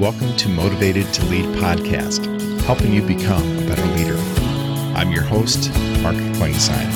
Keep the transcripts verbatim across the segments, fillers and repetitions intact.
Welcome to Motivated to Lead podcast, helping you become a better leader. I'm your host, Mark Klingsheim.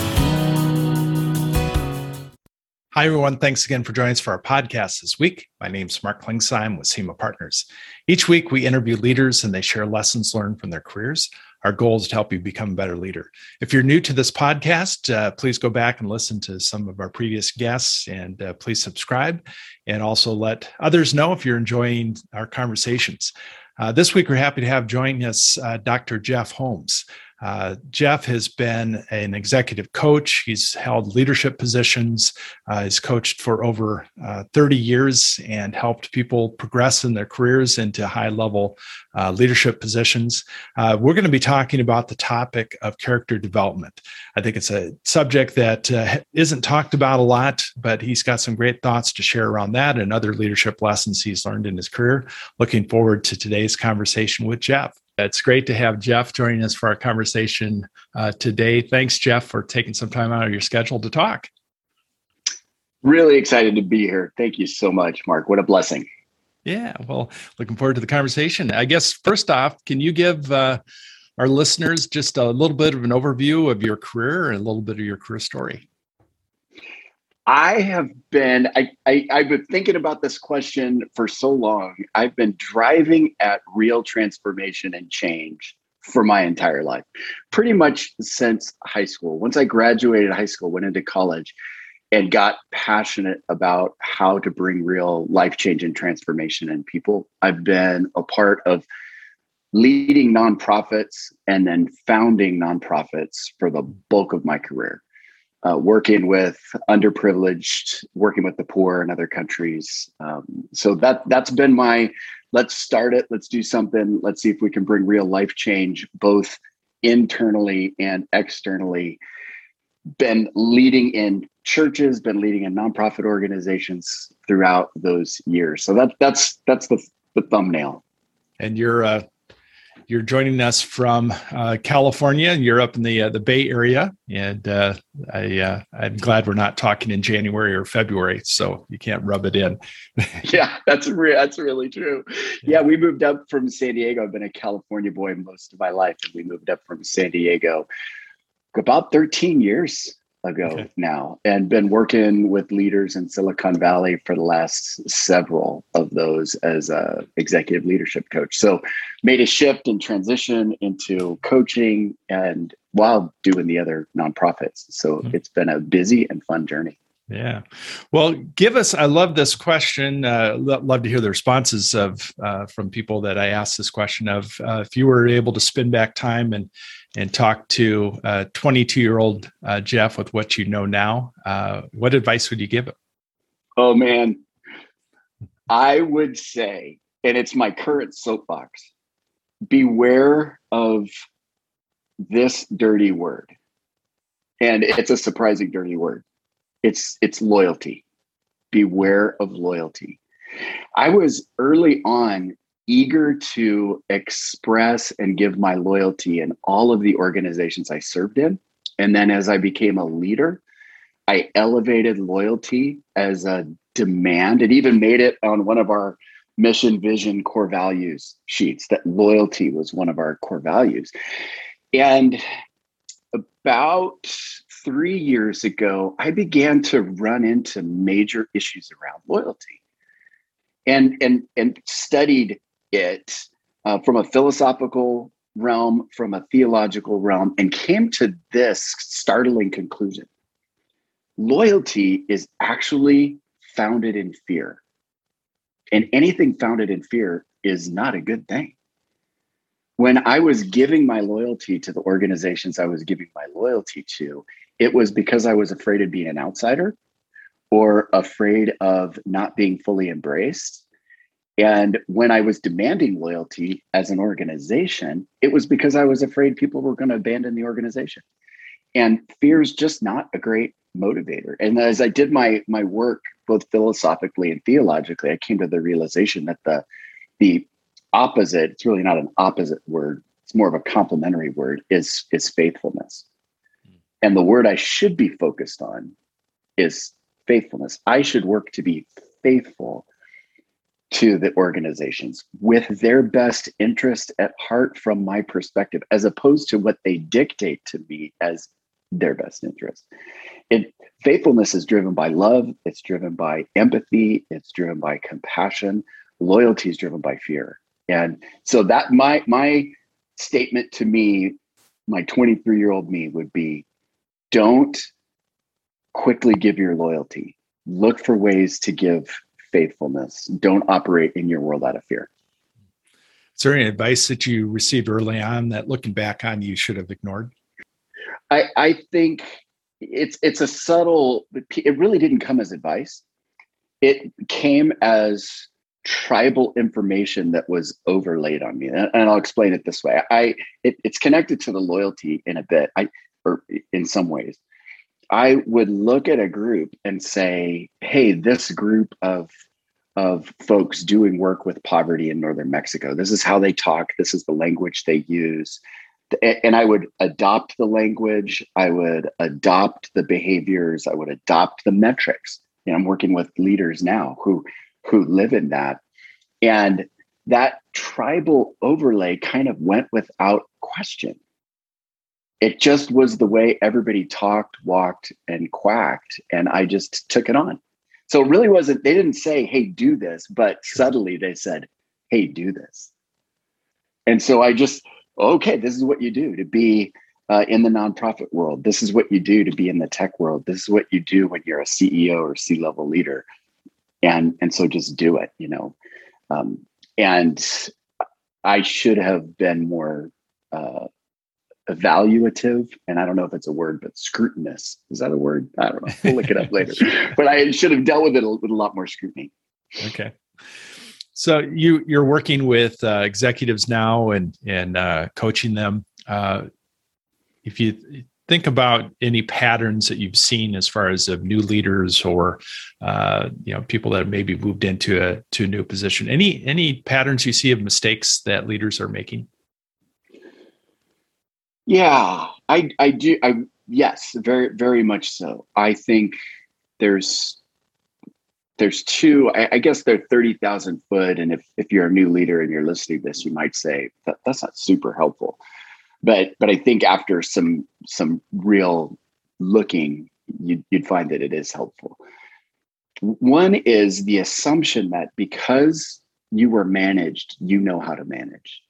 Hi, everyone. Thanks again for joining us for our podcast this week. My name is Mark Klingsheim with SEMA Partners. Each week, we interview leaders and they share lessons learned from their careers. Our goal is to help you become a better leader. If you're new to this podcast, uh, please go back and listen to some of our previous guests, and uh, please subscribe, and also let others know if you're enjoying our conversations. Uh, this week, we're happy to have joining us uh, Doctor Jeff Holmes. Uh, Jeff has been an executive coach. He's held leadership positions. Uh, he's coached for over uh, thirty years and helped people progress in their careers into high-level uh, leadership positions. Uh, we're going to be talking about the topic of character development. I think it's a subject that uh, isn't talked about a lot, but he's got some great thoughts to share around that and other leadership lessons he's learned in his career. Looking forward to today's conversation with Jeff. It's great to have Jeff joining us for our conversation uh, today. Thanks, Jeff, for taking some time out of your schedule to talk. Really excited to be here. Thank you so much, Mark. What a blessing. Yeah, well, looking forward to the conversation. I guess first off, can you give uh, our listeners just a little bit of an overview of your career and a little bit of your career story? I have been, I, I, I've been thinking about this question for so long. I've been driving at real transformation and change for my entire life, pretty much since high school. Once I graduated high school, went into college and got passionate about how to bring real life change and transformation in people. I've been a part of leading nonprofits and then founding nonprofits for the bulk of my career. Uh, working with underprivileged, working with the poor in other countries. Um, so that, that's been my, let's start it, let's do something, let's see if we can bring real life change, both internally and externally. Been leading in churches, been leading in nonprofit organizations throughout those years. So that, that's that's the, the thumbnail. And you're uh, you're joining us from uh, California, and you're up in the uh, the Bay Area. And uh, I uh, I'm glad we're not talking in January or February, so you can't rub it in. Yeah, that's re- that's really true. Yeah. yeah, we moved up from San Diego. I've been a California boy most of my life, and we moved up from San Diego about thirteen years ago okay. now, and been working with leaders in Silicon Valley for the last several of those as a executive leadership coach. So made a shift and transition into coaching and while doing the other nonprofits. So mm-hmm. It's been a busy and fun journey. Yeah. Well, give us, I love this question. Uh, love to hear the responses of uh, from people that I asked this question of. Uh, if you were able to spin back time and and talk to uh twenty-two-year-old uh, Jeff with what you know now, uh, what advice would you give him? Oh, man. I would say, and it's my current soapbox, beware of this dirty word. And it's a surprising dirty word. It's it's loyalty. Beware of loyalty. I was early on eager to express and give my loyalty in all of the organizations I served in. And then as I became a leader, I elevated loyalty as a demand. It even made it on one of our mission, vision, core values sheets that loyalty was one of our core values. And about three years ago, I began to run into major issues around loyalty and, and, and studied it uh, from a philosophical realm, from a theological realm, and came to this startling conclusion. Loyalty is actually founded in fear. And anything founded in fear is not a good thing. When I was giving my loyalty to the organizations I was giving my loyalty to, it was because I was afraid of being an outsider or afraid of not being fully embraced. And when I was demanding loyalty as an organization, it was because I was afraid people were going to abandon the organization. And fear is just not a great motivator. And as I did my my work, both philosophically and theologically, I came to the realization that the the opposite, it's really not an opposite word, it's more of a complementary word, is, is faithfulness. And the word I should be focused on is faithfulness. I should work to be faithful to the organizations with their best interest at heart from my perspective, as opposed to what they dictate to me as their best interest. It faithfulness is driven by love, it's driven by empathy, it's driven by compassion. Loyalty is driven by fear. And so that my my statement to me, my twenty-three-year-old me would be, don't quickly give your loyalty. Look for ways to give faithfulness. Don't operate in your world out of fear. Is there any advice that you received early on that looking back on you should have ignored? I, I think it's it's a subtle, it really didn't come as advice. It came as tribal information that was overlaid on me. And, and I'll explain it this way. I it, it's connected to the loyalty in a bit, I or in some ways. I would look at a group and say, hey, this group of of folks doing work with poverty in northern Mexico, this is how they talk, this is the language they use. And I would adopt the language, I would adopt the behaviors, I would adopt the metrics. You know, I'm working with leaders now who who live in that. And that tribal overlay kind of went without question. It just was the way everybody talked, walked, and quacked. And I just took it on. So it really wasn't, they didn't say, hey, do this, but subtly they said, hey, do this. And so I just, okay, this is what you do to be uh, in the nonprofit world. This is what you do to be in the tech world. This is what you do when you're a C E O or C-level leader. And, and so just do it, you know. Um, and I should have been more uh, evaluative, and I don't know if it's a word, but scrutinous. Is that a word? I don't know. We'll look it up later. But I should have dealt with it with a lot more scrutiny. Okay. So you you're working with uh, executives now and and uh, coaching them. Uh, if you think about any patterns that you've seen as far as of new leaders or uh, you know people that have maybe moved into a to a new position, any any patterns you see of mistakes that leaders are making? Yeah, I I do. I yes, very very much so. I think there's. There's two, I, I guess they're thirty thousand foot. And if, if you're a new leader and you're listening to this, you might say that that's not super helpful. But but I think after some some real looking, you'd, you'd find that it is helpful. One is the assumption that because you were managed, you know how to manage.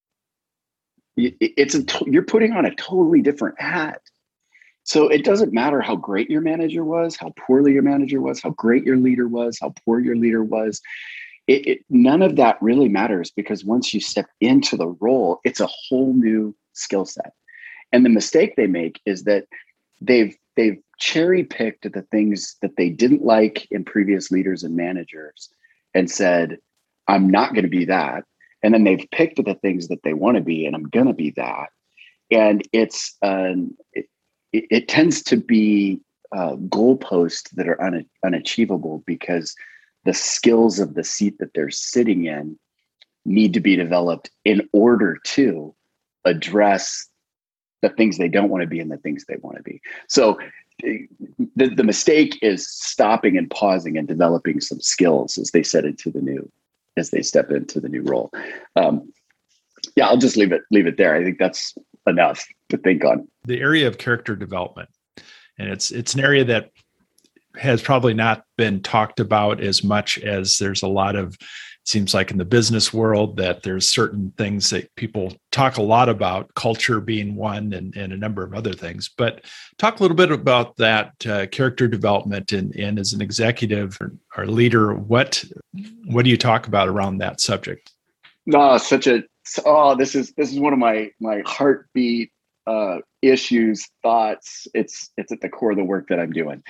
It, it's a you're putting on a totally different hat. So it doesn't matter how great your manager was, how poorly your manager was, how great your leader was, how poor your leader was. It, it, none of that really matters, because once you step into the role, it's a whole new skill set. And the mistake they make is that they've they've cherry picked the things that they didn't like in previous leaders and managers and said, I'm not going to be that. And then they've picked the things that they want to be, and I'm going to be that. And it's um, it, It, it tends to be uh, goalposts that are un, unachievable, because the skills of the seat that they're sitting in need to be developed in order to address the things they don't want to be and the things they want to be. So the, the mistake is stopping and pausing and developing some skills as they set into the new, as they step into the new role. Um, yeah, I'll just leave it leave it there. I think that's enough to think on. The area of character development, and it's it's an area that has probably not been talked about as much as there's a lot of, it seems like in the business world that there's certain things that people talk a lot about, culture being one, and, and a number of other things. But talk a little bit about that uh, character development, and, and as an executive or, or leader, what what do you talk about around that subject? No, such a oh, this is this is one of my my heartbeat uh, issues, thoughts. It's it's at the core of the work that I'm doing.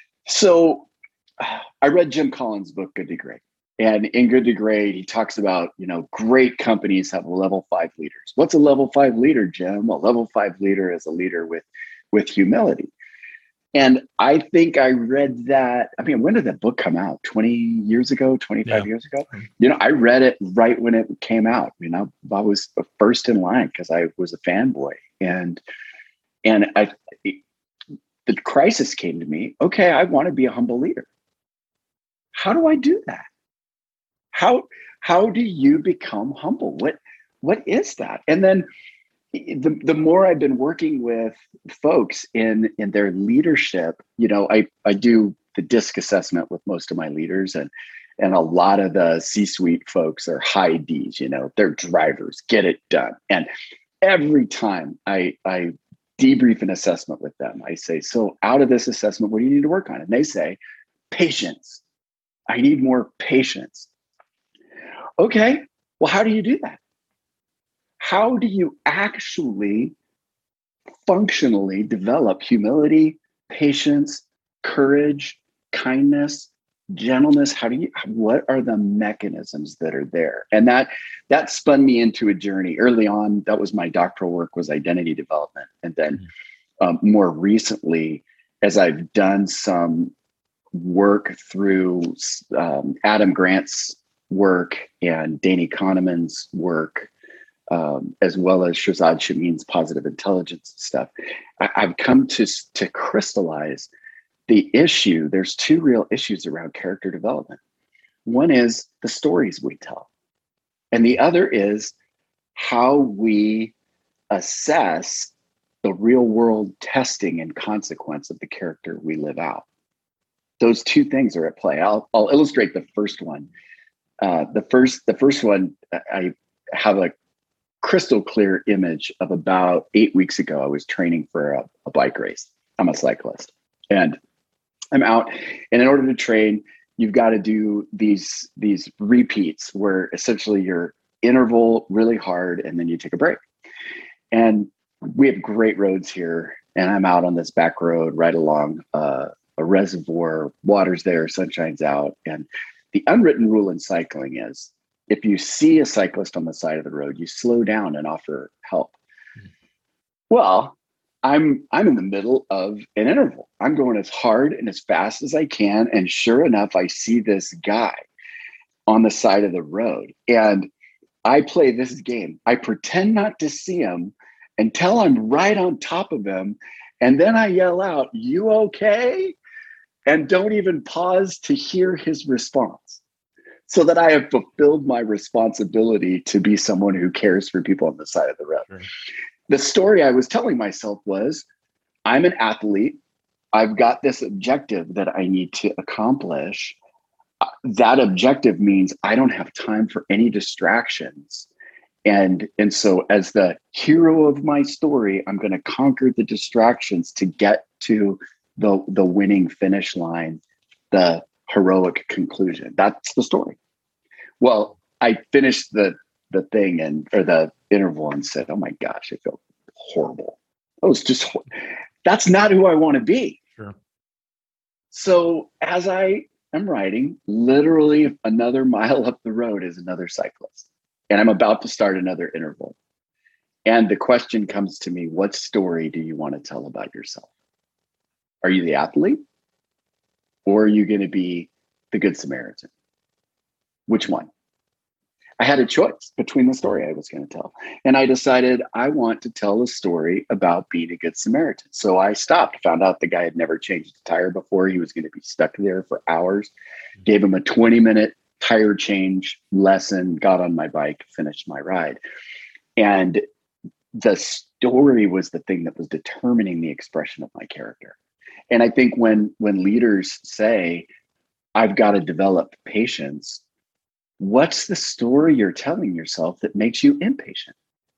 So I read Jim Collins' book, Good to Great. And in Good to Great, he talks about, you know, great companies have level five leaders. What's a level five leader, Jim? A level five leader is a leader with, with humility. And I think I read that. I mean, when did that book come out? twenty years ago, twenty-five yeah. years ago? You know, I read it right when it came out. You know, I was first in line because I was a fanboy. And, and I, the crisis came to me. Okay, I want to be a humble leader. How do I do that? How how do you become humble? What what is that? And then the the more I've been working with folks in in their leadership, you know, I I do the DISC assessment with most of my leaders, and and a lot of the C-suite folks are high D's, you know, they're drivers, get it done. And every time I I debrief an assessment with them, I say, so out of this assessment, what do you need to work on? And they say, patience. I need more patience. Okay, well, how do you do that? How do you actually functionally develop humility, patience, courage, kindness, gentleness? How do you, what are the mechanisms that are there? And that, that spun me into a journey early on. That was my doctoral work, was identity development. And then mm-hmm. um, more recently, as I've done some work through um, Adam Grant's work and Danny Kahneman's work, um, as well as Shazad Shamin's positive intelligence stuff, I, I've come to, to crystallize the issue. There's two real issues around character development. One is the stories we tell, and the other is how we assess the real world testing and consequence of the character we live out. Those two things are at play. I'll, I'll illustrate the first one. Uh, the first, the first one, I have a crystal clear image of about eight weeks ago. I was training for a, a bike race. I'm a cyclist, and I'm out, and in order to train, you've got to do these, these repeats where essentially you're interval really hard and then you take a break. And we have great roads here, and I'm out on this back road right along uh, a reservoir, water's there, sun shines out. And the unwritten rule in cycling is if you see a cyclist on the side of the road, you slow down and offer help. Mm-hmm. Well, I'm I'm in the middle of an interval. I'm going as hard and as fast as I can. And sure enough, I see this guy on the side of the road. And I play this game. I pretend not to see him until I'm right on top of him. And then I yell out, "You okay?" And don't even pause to hear his response, so that I have fulfilled my responsibility to be someone who cares for people on the side of the road. Sure. The story I was telling myself was, I'm an athlete. I've got this objective that I need to accomplish. That objective means I don't have time for any distractions. And, and so as the hero of my story, I'm going to conquer the distractions to get to the, the winning finish line, the heroic conclusion. That's the story. Well, I finished the the thing and or the interval and said, "Oh my gosh, I felt horrible. That was just that's not who I want to be." Sure. So as I am riding, literally another mile up the road is another cyclist, and I'm about to start another interval. And the question comes to me: what story do you want to tell about yourself? Are you the athlete, or are you going to be the Good Samaritan? Which one? I had a choice between the story I was going to tell. And I decided I want to tell a story about being a Good Samaritan. So I stopped, found out the guy had never changed a tire before. He was going to be stuck there for hours. Gave him a twenty minute tire change lesson, got on my bike, finished my ride. And the story was the thing that was determining the expression of my character. And I think when, when leaders say, I've got to develop patience, what's the story you're telling yourself that makes you impatient?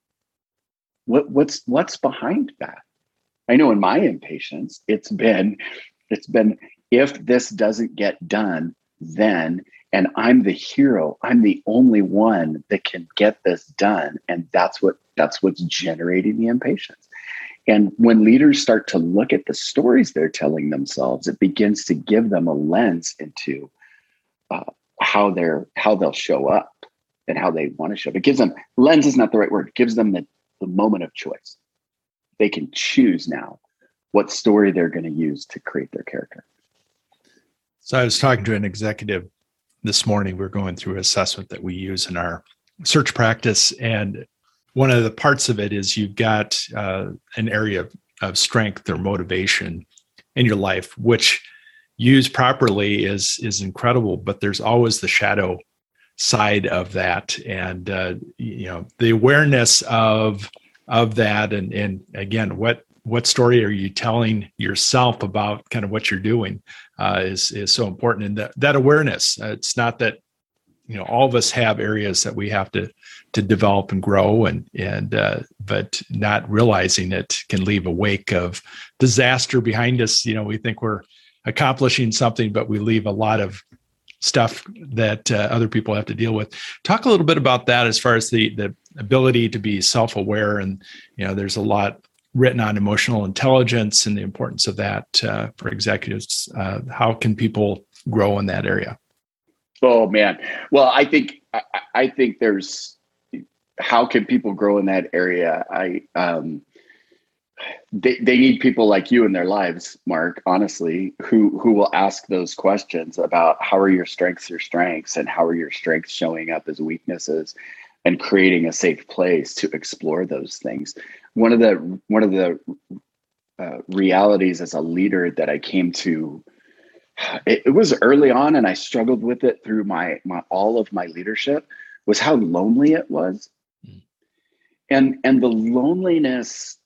What, what's, what's behind that? I know in my impatience, it's been, it's been, if this doesn't get done, then, and I'm the hero, I'm the only one that can get this done. And that's what, that's what's generating the impatience. And when leaders start to look at the stories they're telling themselves, it begins to give them a lens into uh, how they're how they'll show up and how they want to show up. It gives them, lens is not the right word, it gives them the, the moment of choice. They can choose now what story they're going to use to create their character. So I was talking to an executive this morning. We we're going through an assessment that we use in our search practice, and one of the parts of it is you've got uh, an area of, of strength or motivation in your life, which used properly is, is incredible, but there's always the shadow side of that, and uh, you know, the awareness of of that, and and again, what what story are you telling yourself about kind of what you're doing uh, is is so important. And that that awareness, uh, it's not that, you know, all of us have areas that we have to to develop and grow, and and uh, but not realizing it can leave a wake of disaster behind us. You know, we think we're accomplishing something, but we leave a lot of stuff that uh, other people have to deal with. Talk a little bit about that as far as the the ability to be self-aware. And, you know, there's a lot written on emotional intelligence and the importance of that uh, for executives. Uh, how can people grow in that area? Oh man. Well, I think, I, I think there's, how can people grow in that area? I, um, they, they need people like you in their lives, Mark, honestly, who, who will ask those questions about how are your strengths your strengths, and how are your strengths showing up as weaknesses, and creating a safe place to explore those things. One of the, one of the uh, realities as a leader that I came to, it, it was early on, and I struggled with it through my, my, all of my leadership, was how lonely it was. Mm. And, and the loneliness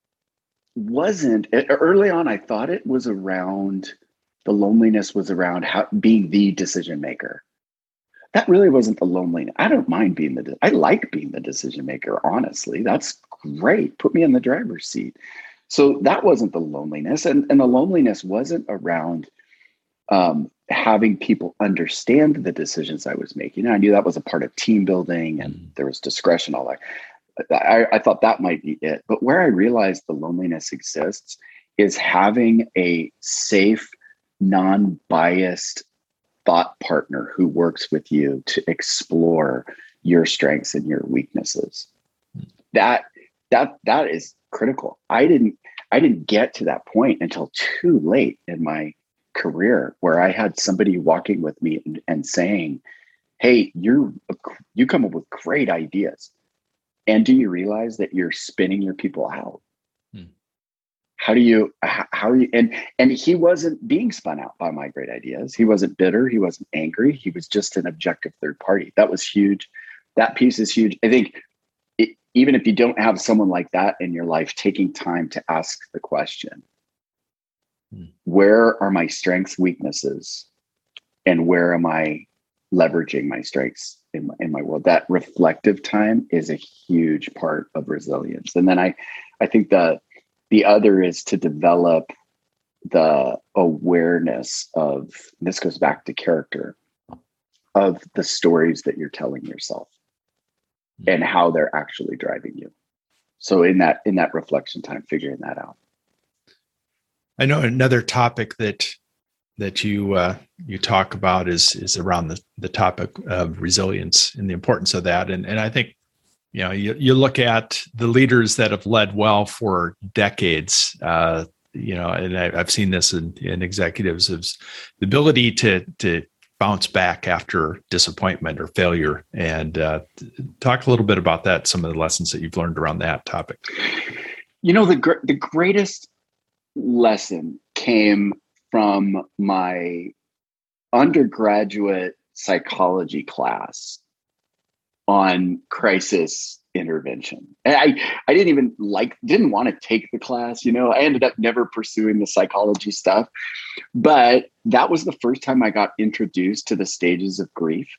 wasn't, early on, I thought it was around, the loneliness was around how being the decision maker. That really wasn't the loneliness. I don't mind being the, I like being the decision maker, honestly. That's great. Put me in the driver's seat. So that wasn't the loneliness. And, and the loneliness wasn't around um, having people understand the decisions I was making. I knew that was a part of team building, and there was discretion, all that. I, I thought that might be it. But where I realized the loneliness exists is having a safe, non-biased thought partner who works with you to explore your strengths and your weaknesses. That that that is critical. I didn't I didn't get to that point until too late in my career, where I had somebody walking with me and, and saying, "Hey, you're you come up with great ideas. And do you realize that you're spinning your people out? Hmm. How do you, how are you?" And, and he wasn't being spun out by my great ideas. He wasn't bitter. He wasn't angry. He was just an objective third party. That was huge. That piece is huge. I think it, even if you don't have someone like that in your life, taking time to ask the question, hmm. where are my strengths, weaknesses, and where am I leveraging my strengths in my, in my world? That reflective time is a huge part of resilience. And then I, I think the, the other is to develop the awareness of, this goes back to character, of the stories that you're telling yourself and how they're actually driving you. So in that, in that reflection time, figuring that out. I know another topic that that you uh, you talk about is is around the, the topic of resilience and the importance of that. And and I think, you know, you, you look at the leaders that have led well for decades, uh, you know, and I, I've seen this in, in executives, of the ability to to bounce back after disappointment or failure. And uh, talk a little bit about that, some of the lessons that you've learned around that topic. You know, the gr- the greatest lesson came from my undergraduate psychology class on crisis intervention. And I, I didn't even like, didn't want to take the class, you know, I ended up never pursuing the psychology stuff, but that was the first time I got introduced to the stages of grief.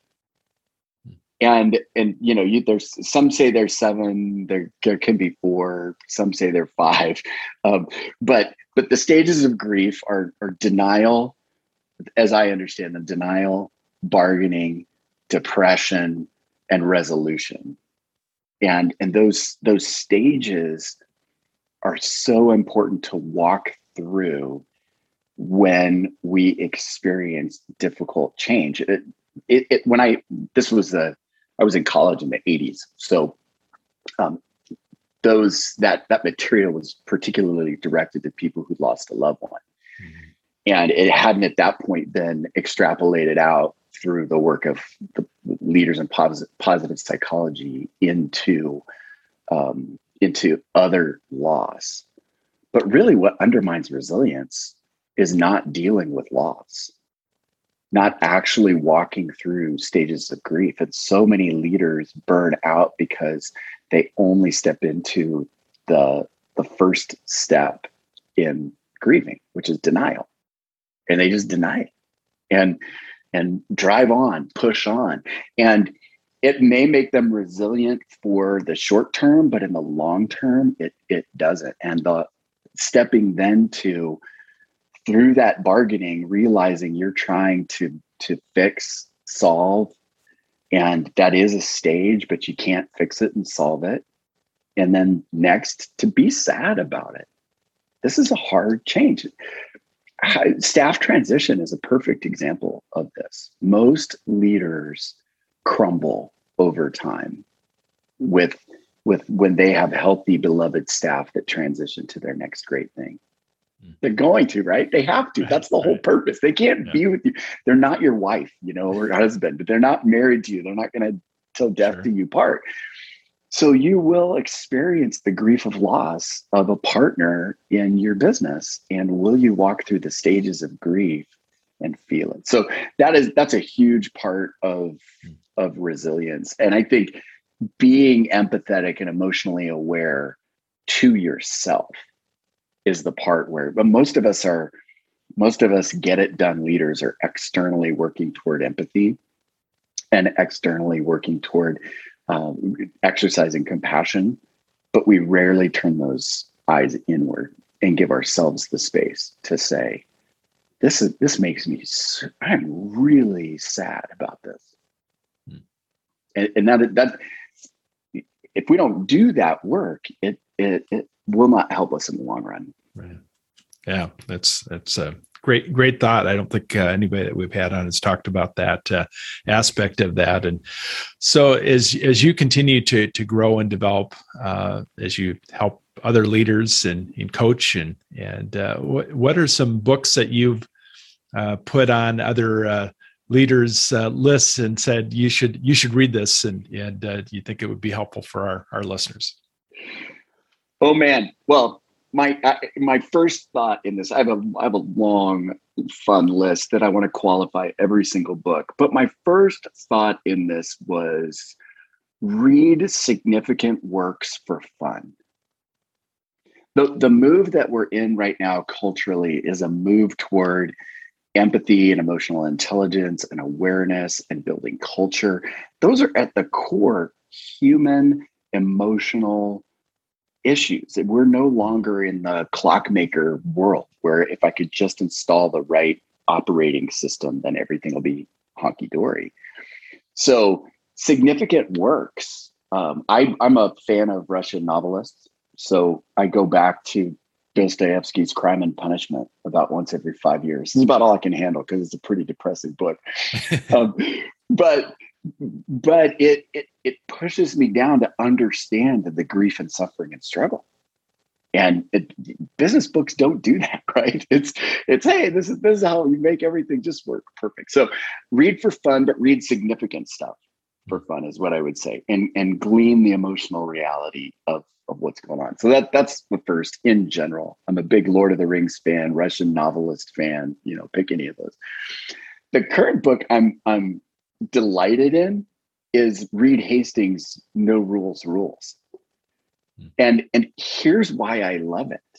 And, and, you know, you, there's some say there's seven, there, there can be four, some say they're five. Um, but, but the stages of grief are, are denial, as I understand them, denial, bargaining, depression, and resolution. And, and those, those stages are so important to walk through when we experience difficult change. It, it, it when I, this was the, I was in college in the eighties. So um, those that that material was particularly directed to people who lost a loved one. Mm-hmm. And it hadn't at that point been extrapolated out through the work of the leaders in positive, positive psychology into, um, into other loss. But really what undermines resilience is not dealing with loss. not actually walking through stages of grief. And so many leaders burn out because they only step into the, the first step in grieving, which is denial. And they just deny it and, and drive on, push on. And it may make them resilient for the short term, but in the long term, it, it doesn't. And the stepping then to, through that bargaining, realizing you're trying to, to fix, solve, and that is a stage, but you can't fix it and solve it. And then next, to be sad about it. This is a hard change. Staff transition is a perfect example of this. Most leaders crumble over time with, with when they have healthy, beloved staff that transition to their next great thing. They're going to, right? They have to. That's the whole purpose. They can't yeah. be with you. They're not your wife, you know, or husband, but they're not married to you. They're not going to till death sure. do you part. So you will experience the grief of loss of a partner in your business. And will you walk through the stages of grief and feel it? So that is, that's a huge part of, of resilience. And I think being empathetic and emotionally aware to yourself is the part where, but most of us are, most of us get it done leaders are externally working toward empathy and externally working toward um, exercising compassion, but we rarely turn those eyes inward and give ourselves the space to say, this is, this makes me, I'm really sad about this. Hmm. And, and now that, that, if we don't do that work, it, it, it will not help us in the long run. Right. Yeah, that's that's a great great thought. I don't think uh, anybody that we've had on has talked about that uh, aspect of that. And so, as as you continue to to grow and develop, uh, as you help other leaders and, and coach, and and uh, what what are some books that you've uh, put on other uh, leaders' uh, lists and said you should you should read this, and and uh, do you think it would be helpful for our our listeners? Oh man, well. My uh, my first thought in this, I have a I have a long, fun list that I want to qualify every single book. But my first thought in this was read significant works for fun. The, the move that we're in right now culturally is a move toward empathy and emotional intelligence and awareness and building culture. Those are at the core human emotional issues. We're no longer in the clockmaker world where if I could just install the right operating system, then everything will be honky-dory. So significant works. Um, I, I'm a fan of Russian novelists. So I go back to Dostoevsky's Crime and Punishment about once every five years. This is about all I can handle because it's a pretty depressing book. um, but But it, it it pushes me down to understand the grief and suffering and struggle. And it, business books don't do that, right? It's it's hey, this is this is how you make everything just work perfect. So read for fun, but read significant stuff for fun is what I would say, and and glean the emotional reality of of what's going on. So that that's the first in general. I'm a big Lord of the Rings fan, Russian novelist fan. You know, pick any of those. The current book I'm I'm delighted in is Reed Hastings' No Rules Rules. Mm. And, and here's why I love it.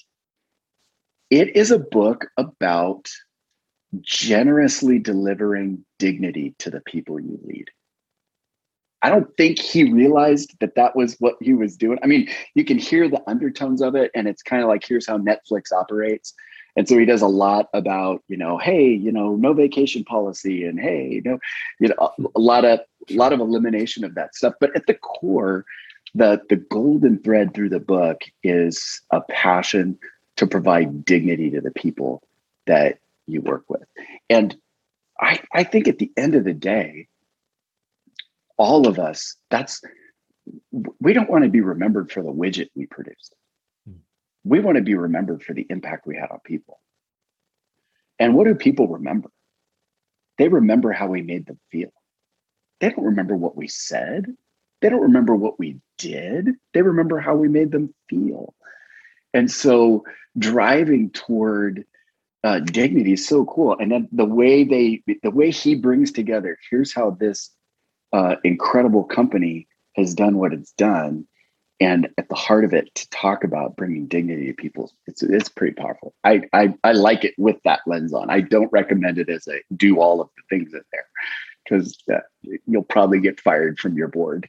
It is a book about generously delivering dignity to the people you lead. I don't think he realized that that was what he was doing. I mean, you can hear the undertones of it, and it's kind of like, here's how Netflix operates. And so he does a lot about, you know, hey, you know, no vacation policy, and hey, you know, you know, a, a lot of a lot of elimination of that stuff. But at the core, the the golden thread through the book is a passion to provide dignity to the people that you work with. And I, I think at the end of the day, all of us, that's we don't want to be remembered for the widget we produced. We want to be remembered for the impact we had on people. And what do people remember? They remember how we made them feel. They don't remember what we said. They don't remember what we did. They remember how we made them feel. And so driving toward uh, dignity is so cool. And then the way they, the way he brings together, here's how this uh, incredible company has done what it's done. And at the heart of it, to talk about bringing dignity to people, it's it's pretty powerful. I, I I like it with that lens on. I don't recommend it as a do all of the things in there, because uh, you'll probably get fired from your board.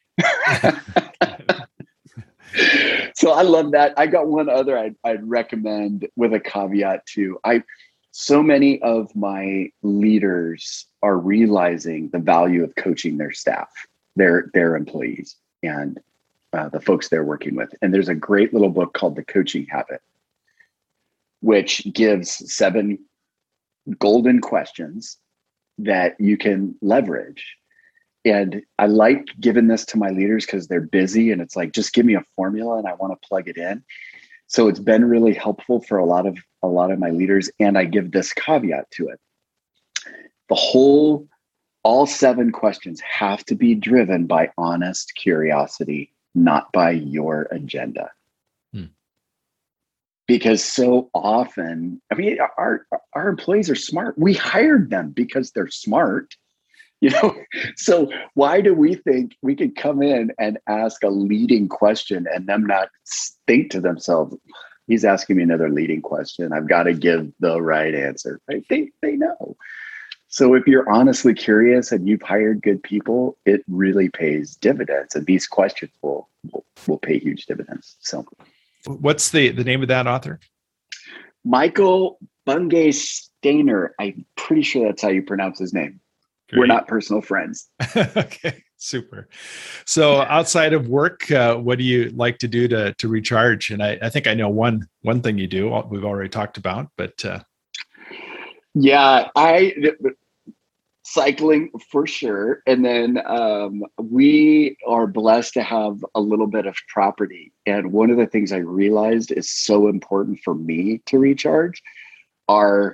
So I love that. I got one other I'd, I'd recommend with a caveat too. I so many of my leaders are realizing the value of coaching their staff, their their employees, and Uh, the folks they're working with. And there's a great little book called The Coaching Habit, which gives seven golden questions that you can leverage. And I like giving this to my leaders because they're busy and it's like, just give me a formula and I want to plug it in. So it's been really helpful for a lot of a lot of my leaders. And I give this caveat to it. The whole, all seven questions have to be driven by honest curiosity, not by your agenda. Hmm. Because so often, I mean, our, our employees are smart. We hired them because they're smart, you know? So why do we think we could come in and ask a leading question and them not think to themselves, he's asking me another leading question, I've got to give the right answer, right? They, they know. So if you're honestly curious and you've hired good people, it really pays dividends. And these questions will will, will pay huge dividends. So what's the, the name of that author? Michael Bungay Stanier. I'm pretty sure that's how you pronounce his name. Great. We're not personal friends. Okay, super. So outside of work, uh, what do you like to do to to recharge? And I, I think I know one one thing you do. We've already talked about, but uh... yeah, I. Cycling for sure. And then um, we are blessed to have a little bit of property. And one of the things I realized is so important for me to recharge are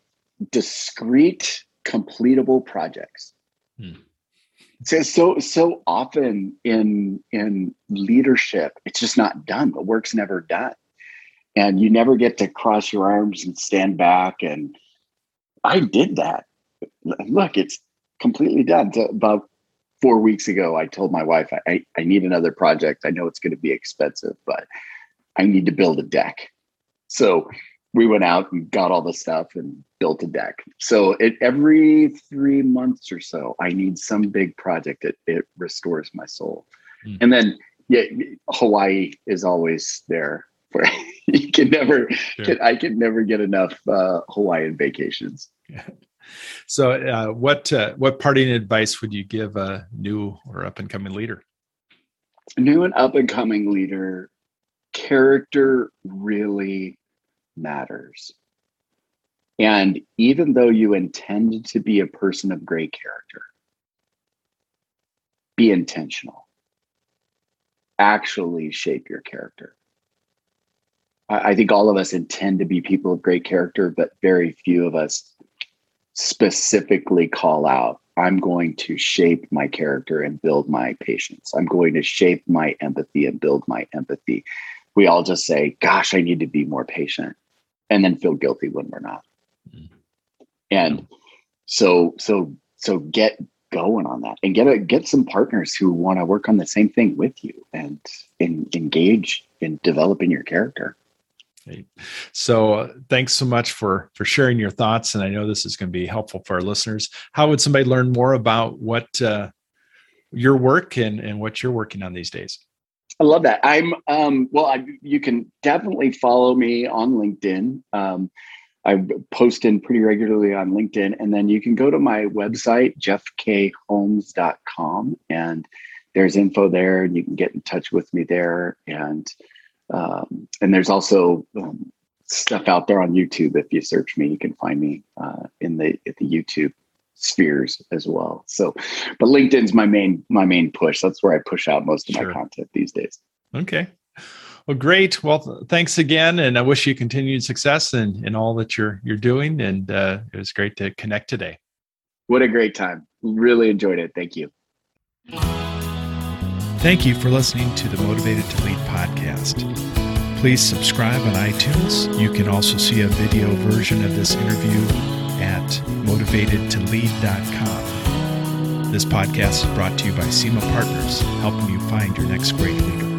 discrete, completable projects. Hmm. So, so, so often in, in leadership, it's just not done. The work's never done. And you never get to cross your arms and stand back. And I did that. Look, it's completely done. So about four weeks ago, I told my wife, I, I need another project. I know it's going to be expensive, but I need to build a deck. So we went out and got all the stuff and built a deck. So it, every three months or so, I need some big project that it restores my soul. Mm. And then yeah, Hawaii is always there. For, you can never, sure. can, I can never get enough uh, Hawaiian vacations. Yeah. So uh, what uh, what parting advice would you give a new or up-and-coming leader? New and up-and-coming leader, character really matters. And even though you intend to be a person of great character, be intentional. Actually shape your character. I, I think all of us intend to be people of great character, but very few of us specifically call out, I'm going to shape my character and build my patience. I'm going to shape my empathy and build my empathy. We all just say, gosh, I need to be more patient, and then feel guilty when we're not. Mm-hmm. And so, so, so get going on that and get a, get some partners who want to work on the same thing with you and, and engage in developing your character. So uh, thanks so much for, for sharing your thoughts. And I know this is going to be helpful for our listeners. How would somebody learn more about what uh, your work and, and what you're working on these days? I love that. I'm, um, well, I, you can definitely follow me on LinkedIn. Um, I post in pretty regularly on LinkedIn, and then you can go to my website, jeff k holmes dot com, and there's info there, and you can get in touch with me there. And Um, and there's also um, stuff out there on YouTube. If you search me, you can find me uh, in the at the YouTube spheres as well. So, but LinkedIn's my main my main push. That's where I push out most of sure. my content these days. Okay. Well, great. Well, th- thanks again, and I wish you continued success in, in all that you're you're doing. And uh, it was great to connect today. What a great time! Really enjoyed it. Thank you. Thank you for listening to the Motivated to Lead podcast. Please subscribe on iTunes. You can also see a video version of this interview at motivated to lead dot com. This podcast is brought to you by SEMA Partners, helping you find your next great leader.